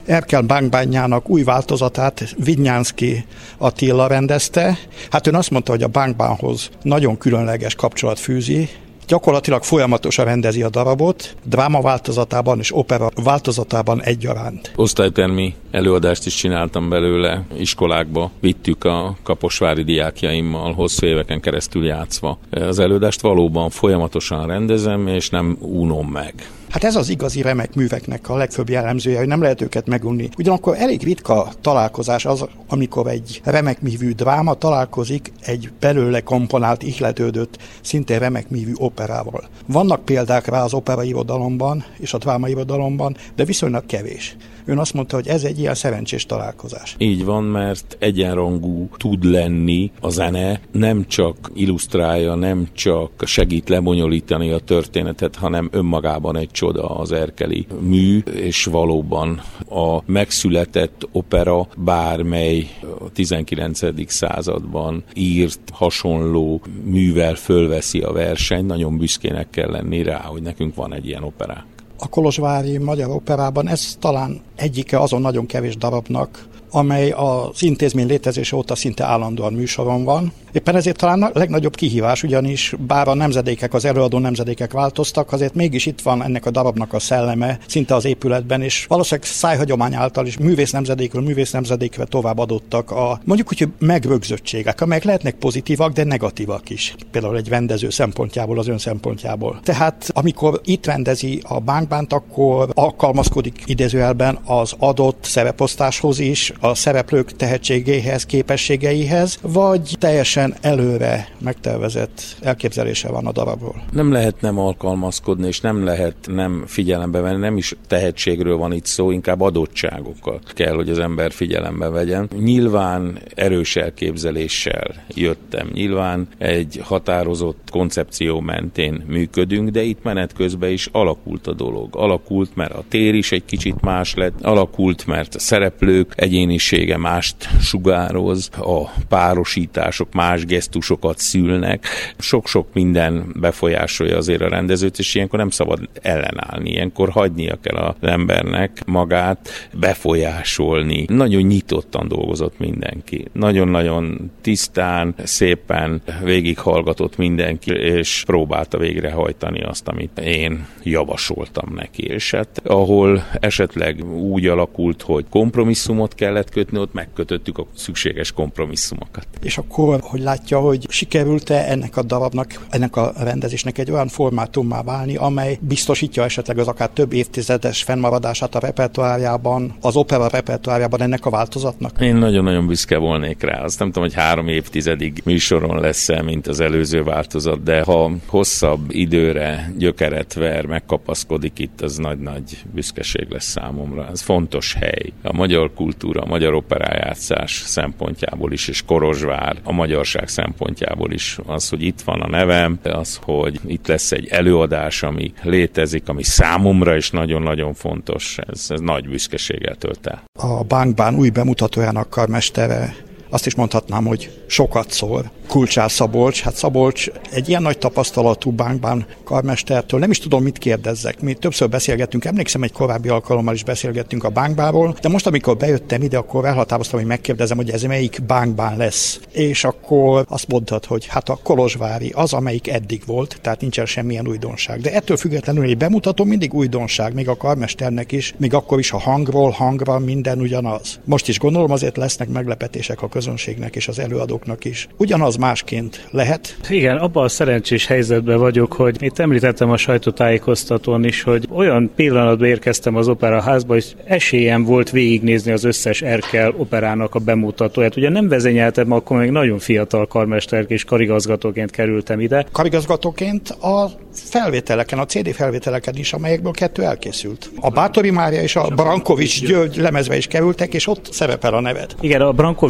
Erkel Bánk-bánjának új változatát Vidnyánszky Attila rendezte. Hát ön azt mondta, hogy a Bánk-bánhoz nagyon különleges kapcsolat fűzi. Gyakorlatilag folyamatosan rendezi a darabot, dráma változatában és opera változatában egyaránt. Osztálytermi előadást is csináltam belőle, iskolákba vittük a kaposvári diákjaimmal, hosszú éveken keresztül játszva. Az előadást valóban folyamatosan rendezem, és nem unom meg. Hát ez az igazi remek műveknek a legfőbb jellemzője, hogy nem lehet őket megunni. Ugyanakkor elég ritka találkozás az, amikor egy remek művű dráma találkozik egy belőle komponált, ihletődött, szintén remek művű operával. Vannak példák rá az operairodalomban és a drámairodalomban, de viszonylag kevés. Ön azt mondta, hogy ez egy ilyen szerencsés találkozás. Így van, mert egyenrangú tud lenni a zene, nem csak illusztrálja, nem csak segít lebonyolítani a történetet, hanem önmagában egy csoda az erkeli mű, és valóban a megszületett opera bármely a 19. században írt hasonló művel fölveszi a versenyt, nagyon büszkének kell lenni rá, hogy nekünk van egy ilyen operánk. A kolozsvári magyar operában ez talán egyike azon nagyon kevés darabnak, amely az intézmény létezése óta szinte állandóan műsoron van. Éppen ezért talán a legnagyobb kihívás, ugyanis bár a nemzedékek, az előadó nemzedékek változtak, azért mégis itt van ennek a darabnak a szelleme szinte az épületben, és valószínűleg szájhagyomány által is művész nemzedékre tovább adottak a mondjuk úgy, hogy megrögzöttségek, amelyek lehetnek pozitívak, de negatívak is. Például egy rendező szempontjából, az ön szempontjából. Tehát amikor itt rendezi a Bánk-bánt, akkor alkalmazkodik idézőjelben az adott szereposztáshoz is, a szereplők tehetségéhez, képességeihez, vagy teljesen előre megtervezett elképzelése van a darabról. Nem lehet nem alkalmazkodni, és nem lehet nem figyelembe venni, nem is tehetségről van itt szó, inkább adottságokat kell, hogy az ember figyelembe vegyen. Nyilván erős elképzeléssel jöttem, nyilván egy határozott koncepció mentén működünk, de itt menet közben is alakult a dolog. Alakult, mert a tér is egy kicsit más lett, alakult, mert a szereplők egyénisége mást sugároz, a párosítások más gesztusokat szülnek. Sok-sok minden befolyásolja azért a rendezőt, és ilyenkor nem szabad ellenállni, ilyenkor hagynia kell az embernek magát befolyásolni. Nagyon nyitottan dolgozott mindenki. Nagyon-nagyon tisztán, szépen végighallgatott mindenki, és próbálta végrehajtani azt, amit én javasoltam neki. És hát ahol esetleg úgy alakult, hogy kompromisszumot kellett kötni, ott megkötöttük a szükséges kompromisszumokat. És akkor, hogy látja, hogy sikerült-e ennek a darabnak, ennek a rendezésnek egy olyan formátummá válni, amely biztosítja esetleg az akár több évtizedes fennmaradását a repertoárjában, az opera repertoárjában ennek a változatnak? Én nagyon-nagyon büszke volnék rá. Azt nem tudom, hogy 3 évtizedig műsoron lesz-e, mint az előző változat, de ha hosszabb időre gyökeret ver, megkapaszkodik itt, az nagy-nagy büszkeség lesz számomra. Ez fontos hely. A magyar kultúra, a magyar operájátszás szempontjából is, és Kolozsvár a magyarság szempontjából is. Az, hogy itt van a nevem, az, hogy itt lesz egy előadás, ami létezik, ami számomra is nagyon-nagyon fontos. Ez nagy büszkeséggel tölt el. A Bánk-bán új bemutatójának karmestere, azt is mondhatnám, hogy sokat szól. Kulcsár Szabolcs. Hát Szabolcs egy ilyen nagy tapasztalatú Bánk-bán karmestertől, nem is tudom, mit kérdezzek. Mi többször beszélgettünk, emlékszem, egy korábbi alkalommal is beszélgettünk a Bánk-bánról, de most, amikor bejöttem ide, akkor elhatároztam, hogy megkérdezem, hogy ez melyik Bánk-bán lesz. És akkor azt mondtad, hogy hát a kolozsvári az, amelyik eddig volt, tehát nincsen semmilyen újdonság. De ettől függetlenül egy bemutató mindig újdonság, még a karmesternek is, még akkor is a hangról hangra minden ugyanaz. Most is gondolom, azért lesznek meglepetések a közönségnek és az előadóknak is. Ugyanaz másként lehet? Igen, abban a szerencsés helyzetben vagyok, hogy itt említettem a sajtótájékoztatón is, hogy olyan pillanatban érkeztem az operaházba, hogy esélyem volt végignézni az összes Erkel operának a bemutatóját. Ugye nem vezényeltem, akkor még nagyon fiatal karmesterként és karigazgatóként kerültem ide. Karigazgatóként a felvételeken, a CD felvételeken is, amelyekből 2 elkészült. A Báthori Mária és a Brankovics György lemezbe is kerültek, és ott szerepel a neved. Igen, a Brankovics György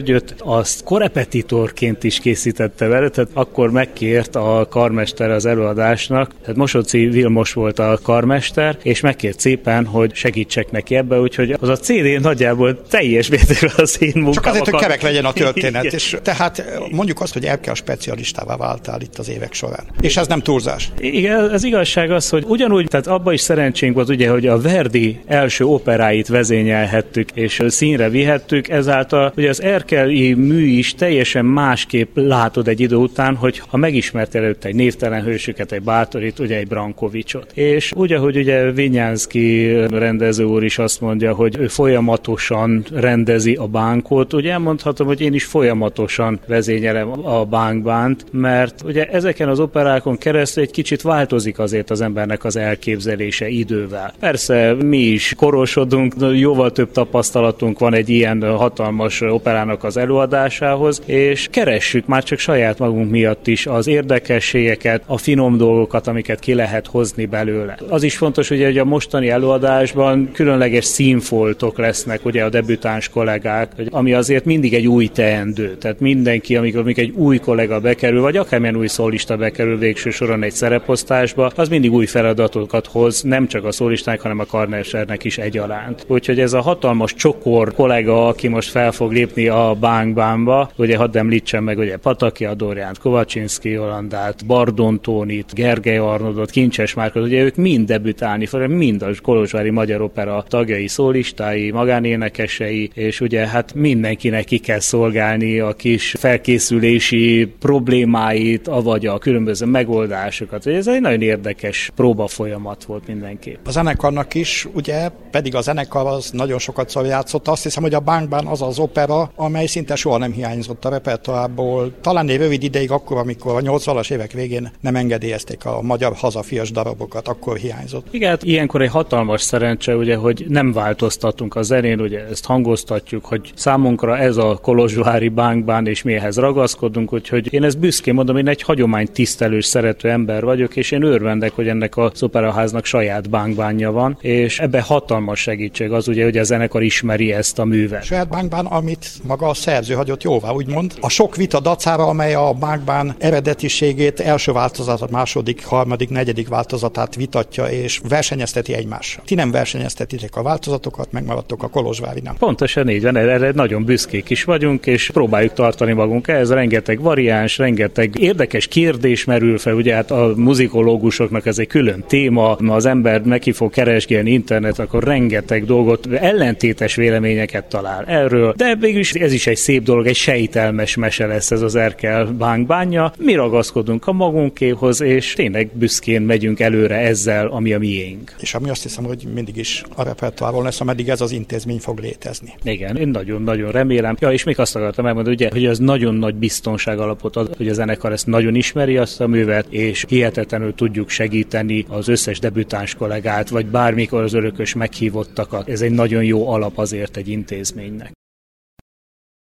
Györgyöt azt korepetitorként is készítette vele, tehát akkor megkért a karmester az előadásnak, tehát Mosóczy Vilmos volt a karmester, és megkért szépen, hogy segítsek neki ebbe, úgyhogy az a CD nagyjából teljes mértékben az én munkám. Csak azért, hogy kerek legyen a történet, és tehát mondjuk azt, hogy Erkel specialistává váltál itt az évek során. És ez nem túlzás. Igen, az igazság az, hogy ugyanúgy, tehát abban is szerencsénk volt ugye, hogy a Verdi első operáit vezényelhettük, és színre vihettük, ezáltal ugye az erkeli mű is teljesen másképp látod egy idő után, hogy ha megismert előtte egy névtelen hősöket, egy Bátorit, ugye egy Brankovicsot. És úgy, ahogy ugye Vinyánszky rendező úr is azt mondja, hogy ő folyamatosan rendezi a bánkot, ugye elmondhatom, hogy én is folyamatosan vezényelem a bánkbánt, mert ugye ezeken az operákon keresztül egy kicsit változik azért az embernek az elképzelése idővel. Persze mi is korosodunk, jóval több tapasztalatunk van egy ilyen hatalmas operának az előadásához, és keressük már csak saját magunk miatt is az érdekességeket, a finom dolgokat, amiket ki lehet hozni belőle. Az is fontos, ugye, hogy a mostani előadásban különleges színfoltok lesznek, ugye a debütáns kollégák, ami azért mindig egy új teendő. Tehát mindenki, amikor egy új kollega bekerül, vagy akármilyen új szólista bekerül végső soron egy szereposztásba, az mindig új feladatokat hoz, nem csak a szólistának, hanem a karmesternek is egyaránt. Úgyhogy ez a hatalmas csokor kollega, aki most fel fog lépni a bánkbánba, ugye hadd említsem meg, ugye Pataki Adorjánt, Kovacsynszky Jolandát, Bardon Tónit, Gergely Arnoldot, Kincses Márkot, ugye ők mind debütálni fognak, mind a Kolozsvári Magyar Opera tagjai, szólistái, magánénekesei, és ugye hát mindenkinek ki kell szolgálni a kis felkészülési problémáit, avagy a különböző megoldásokat. Ez egy nagyon érdekes próbafolyamat volt mindenképp. A zenekarnak is, ugye, pedig a zenekar az nagyon sokat játszott. Azt hiszem, hogy a bánkban az az opera, amely szinte soha nem hiányzott a repertoárból. Talán egy rövid ideig akkor, amikor a 80-as évek végén nem engedélyezték a magyar hazafias darabokat, akkor hiányzott. Igen, hát ilyenkor egy hatalmas szerencse, ugye, hogy nem változtatunk a zenén, ugye ezt hangoztatjuk, hogy számunkra ez a kolozsvári bánkbán, és mi ehhez ragaszkodunk, úgyhogy én ezt büszkén mondom, én egy hagyománytisztelős, szerető ember vagyok, és én örvendek, hogy ennek az operaháznak saját bánkbánja van, és ebbe hatalmas segítség az, ugye, hogy a zenekar ismeri ezt a művet. Saját bánkbán, amit maga a szerző hagyott jóvá, úgymond. A sok vita dacára, amely a bánkbán eredetiségét, első változatát, második, harmadik, negyedik változatát vitatja és versenyezteti egymással. Ti nem versenyeztetitek a változatokat, megmaradtok a kolozsvárinál. Pontosan így van, erre nagyon büszkék is vagyunk, és próbáljuk tartani magunk ehhez. Rengeteg variáns, rengeteg érdekes kérdés merül fel, ugye hát a muzikológusoknak ez egy külön téma, ha az ember neki fog keresgélni internet, akkor rengeteg dolgot, ellentétes véleményeket talál erről, de végülis ez is egy szép dolog, egy sejtelmes mese lesz ez az Erkel bánkbánja. Mi ragaszkodunk a magunkéhoz, és tényleg büszkén megyünk előre ezzel, ami a miénk. És ami azt hiszem, hogy mindig is a repertoáron lesz, ameddig ez az intézmény fog létezni. Igen, én nagyon-nagyon remélem. Ja, és még azt akartam elmondani, ugye, hogy ez nagyon nagy biztonság alapot ad, hogy a zenekar ezt nagyon ismeri azt a művet, és hihetetlenül tudjuk segíteni az összes debütáns kollégát, vagy bármikor az örökös meghívottakat. Ez egy nagyon jó alap azért egy intézménynek.